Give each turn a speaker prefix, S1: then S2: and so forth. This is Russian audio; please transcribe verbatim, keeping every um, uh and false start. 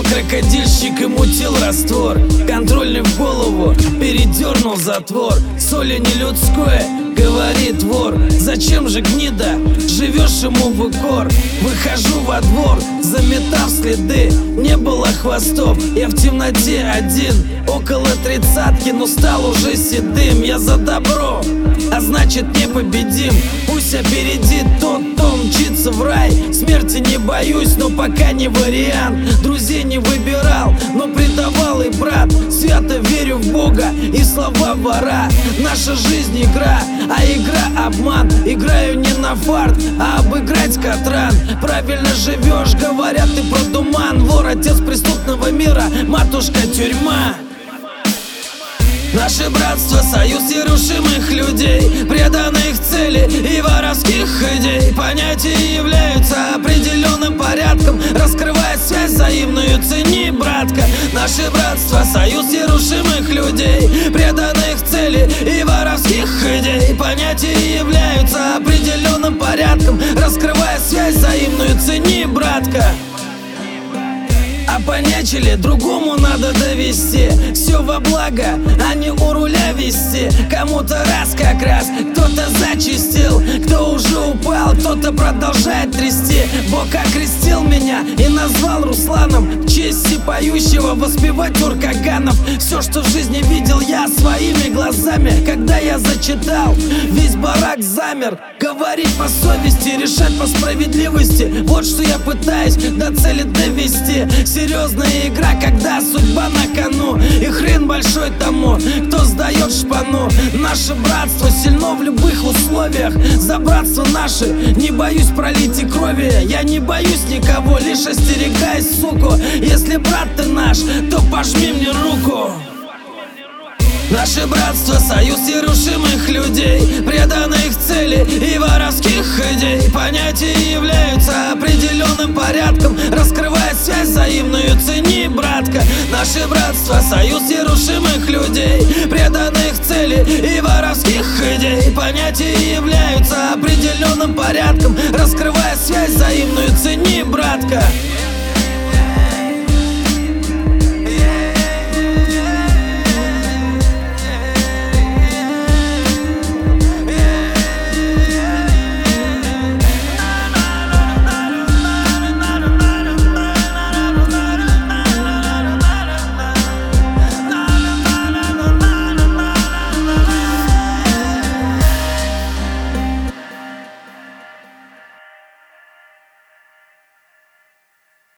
S1: крокодильщик и мутил раствор. Контрольный в голову, передернул затвор. Соли не людское, говорит вор. Зачем же, гнида, живешь ему в укор? Выхожу во двор, заметав следы. Не было хвостов, я в темноте один. Около тридцатки, но стал уже седым. Я за добро, а значит непобедим. Пусть опередит тот, кто мчится в рай. Смерти не боюсь, но пока не вариант. Друзей не выбирал, но предавал и брат. Свято верю в Бога и слова вора. Наша жизнь игра, а игра обман. Играю не на фарт, а обыграть Катран. Правильно живешь, говорят, ты про туман. Вор, отец преступного мира, матушка тюрьма. Наше братство, союз нерушимых людей, преданных цели и воровских идей. Понятия являются определенным порядком, раскрывая связь взаимную, цени, братка. Наше братство, союз нерушимых людей, преданных цели и воровских идей. Понятия являются определенным порядком, раскрывая связь взаимную, цени, братка. А понячили, другому надо довести. Все во благо, а не у руля вести. Кому-то раз как раз, кто-то зачистил, кто уже упал, кто-то продолжает трясти. Бог окрестил меня и назвал Русланом, в честь поющего воспевать уркаганов. Все, что в жизни видел я своими глазами, когда я зачитал, весь барак замер. Говорить по совести, решать по справедливости, вот что я пытаюсь до цели довести. Серьезная игра, когда судьба на кону, и хрен большой тому, кто сдает шпану. Наше братство сильно в любых условиях. За братство наше не боюсь пролить и крови. Я не боюсь никого, лишь остерегаюсь, суку. Если брат ты наш, то пожми мне руку. Наше братство, союз нерушимых людей, преданных цели и воровских идей. Понятия являются определенным порядком, раскрывая связь взаимную, цени, братка. Наше братство, союз нерушимых людей, преданных цели и воровских идей. Понятия являются определенным порядком, раскрывая связь взаимную, цени, братка.